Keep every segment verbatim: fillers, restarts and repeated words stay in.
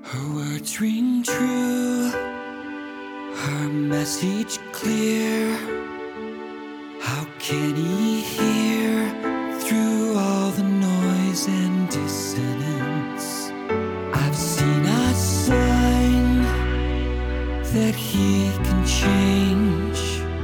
Her words ring true, her message clear. How can he hear through all the noise and dissonance? I've seen a sign that he can change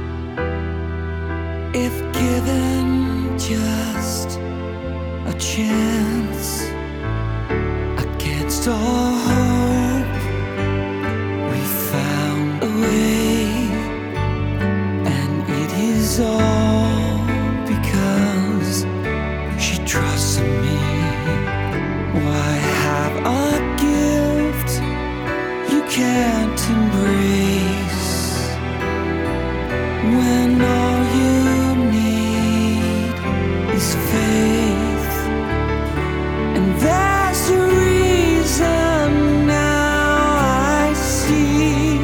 if given just a chance. Against all hope, we found a way, and it is all because she trusts in me. Why have a gift you can't embrace when all you need is faith? And there's a reason now I see,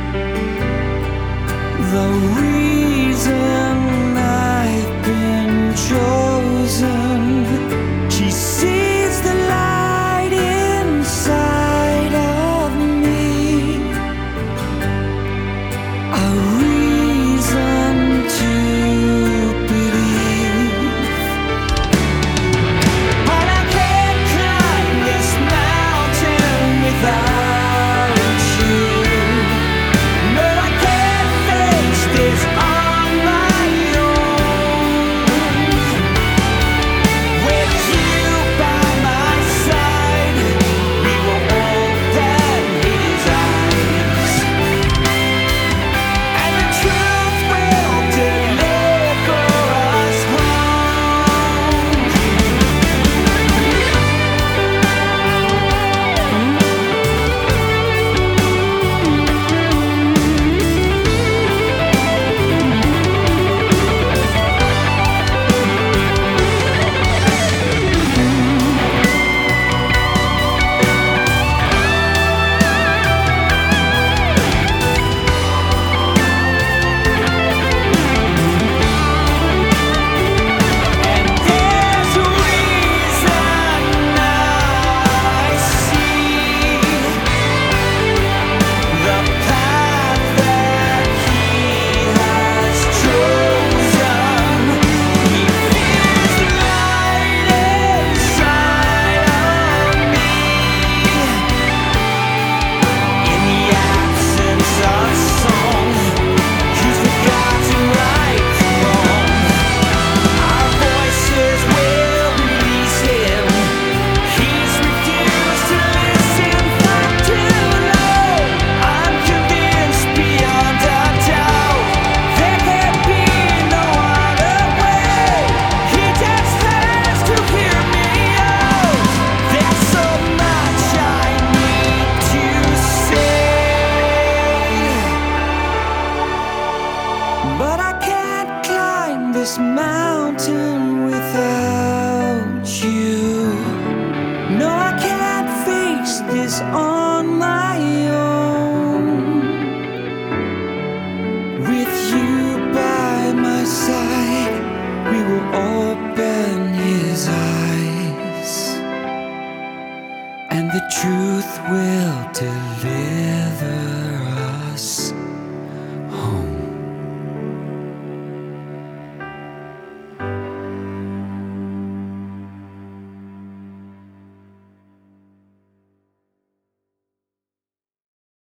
the reason I've been chosen. She sees the light inside of me, a reason to believe. But I can't climb this mountain without you. No, I can't face this on my own. With you by my side, we will open his eyes, and the truth will deliver us home. And there's a reason I see, the path that he has chosen. He feels the light inside of me. In the absence of song, he's forgotten right from wrong. Our voices will release him. He's refused to listen for too long. I'm convinced beyond a doubt there can be no other way. He just has to hear me out. There's so much I need to say, but I can't climb this mountain without you. No, I can't face this on my own. With you by my side, we will open his eyes, and the truth will deliver us